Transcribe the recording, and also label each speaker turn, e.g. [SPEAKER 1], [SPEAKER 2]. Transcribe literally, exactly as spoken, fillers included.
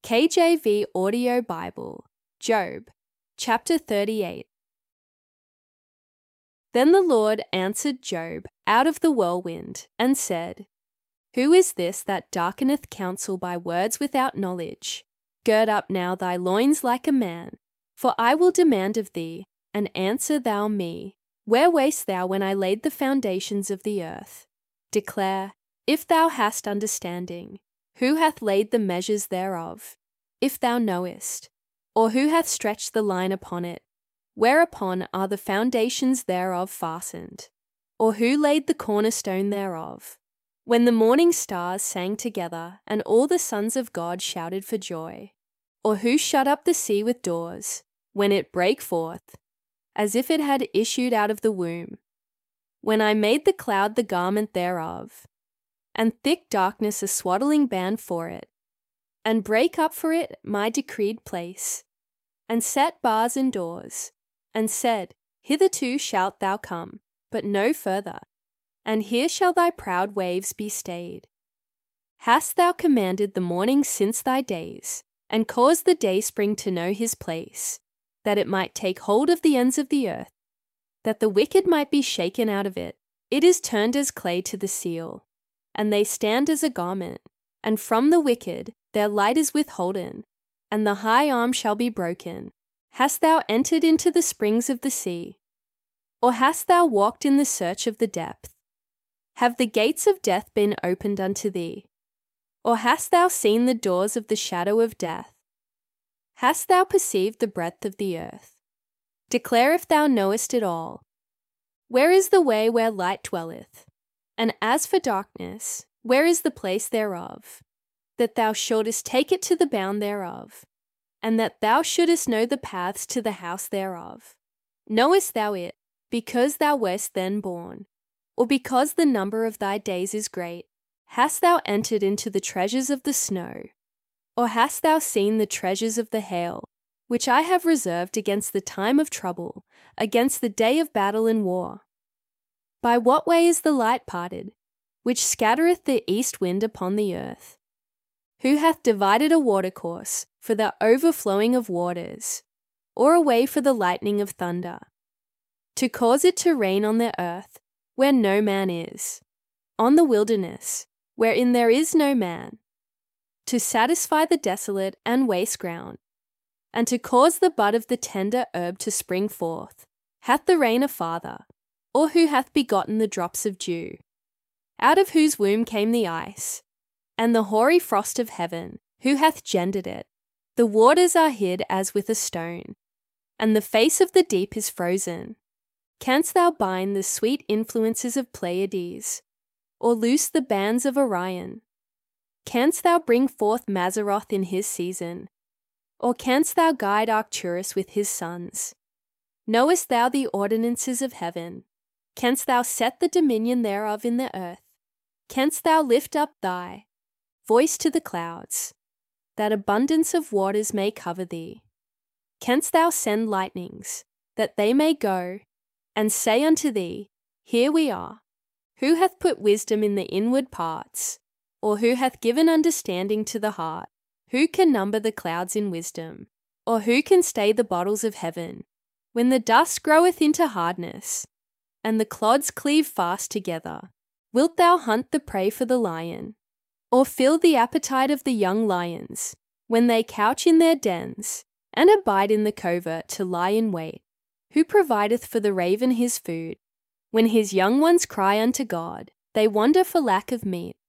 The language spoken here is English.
[SPEAKER 1] K J V Audio Bible, Job, chapter thirty-eight. Then the Lord answered Job out of the whirlwind, and said, Who is this that darkeneth counsel by words without knowledge? Gird up now thy loins like a man, for I will demand of thee, and answer thou me. Where wast thou when I laid the foundations of the earth? Declare, if thou hast understanding. Who hath laid the measures thereof? If thou knowest, or who hath stretched the line upon it? Whereupon are the foundations thereof fastened? Or who laid the cornerstone thereof? When the morning stars sang together, and all the sons of God shouted for joy? Or who shut up the sea with doors, when it brake forth, as if it had issued out of the womb? When I made the cloud the garment thereof, and thick darkness a swaddling band for it, and brake up for it my decreed place, and set bars and doors, and said, Hitherto shalt thou come, but no further, and here shall thy proud waves be stayed. Hast thou commanded the morning since thy days, and caused the dayspring to know his place, that it might take hold of the ends of the earth, that the wicked might be shaken out of it? It is turned as clay to the seal, and they stand as a garment, and from the wicked their light is withholden, and the high arm shall be broken. Hast thou entered into the springs of the sea? Or hast thou walked in the search of the depth? Have the gates of death been opened unto thee? Or hast thou seen the doors of the shadow of death? Hast thou perceived the breadth of the earth? Declare if thou knowest it all. Where is the way where light dwelleth? And as for darkness, where is the place thereof? That thou shouldest take it to the bound thereof, and that thou shouldest know the paths to the house thereof. Knowest thou it, because thou wast then born, or because the number of thy days is great? Hast thou entered into the treasures of the snow, or hast thou seen the treasures of the hail, which I have reserved against the time of trouble, against the day of battle and war? By what way is the light parted, which scattereth the east wind upon the earth? Who hath divided a watercourse for the overflowing of waters, or a way for the lightning of thunder, to cause it to rain on the earth where no man is, on the wilderness wherein there is no man, to satisfy the desolate and waste ground, and to cause the bud of the tender herb to spring forth? Hath the rain a father, or who hath begotten the drops of dew? Out of whose womb came the ice, and the hoary frost of heaven? Who hath gendered it? The waters are hid as with a stone, and the face of the deep is frozen. Canst thou bind the sweet influences of Pleiades, or loose the bands of Orion? Canst thou bring forth Mazzaroth in his season, or canst thou guide Arcturus with his sons? Knowest thou the ordinances of heaven? Canst thou set the dominion thereof in the earth? Canst thou lift up thy voice to the clouds, that abundance of waters may cover thee? Canst thou send lightnings, that they may go, and say unto thee, Here we are? Who hath put wisdom in the inward parts, or who hath given understanding to the heart? Who can number the clouds in wisdom, or who can stay the bottles of heaven? When the dust groweth into hardness, and the clods cleave fast together, wilt thou hunt the prey for the lion, or fill the appetite of the young lions, when they couch in their dens, and abide in the covert to lie in wait? Who provideth for the raven his food? When his young ones cry unto God, they wander for lack of meat.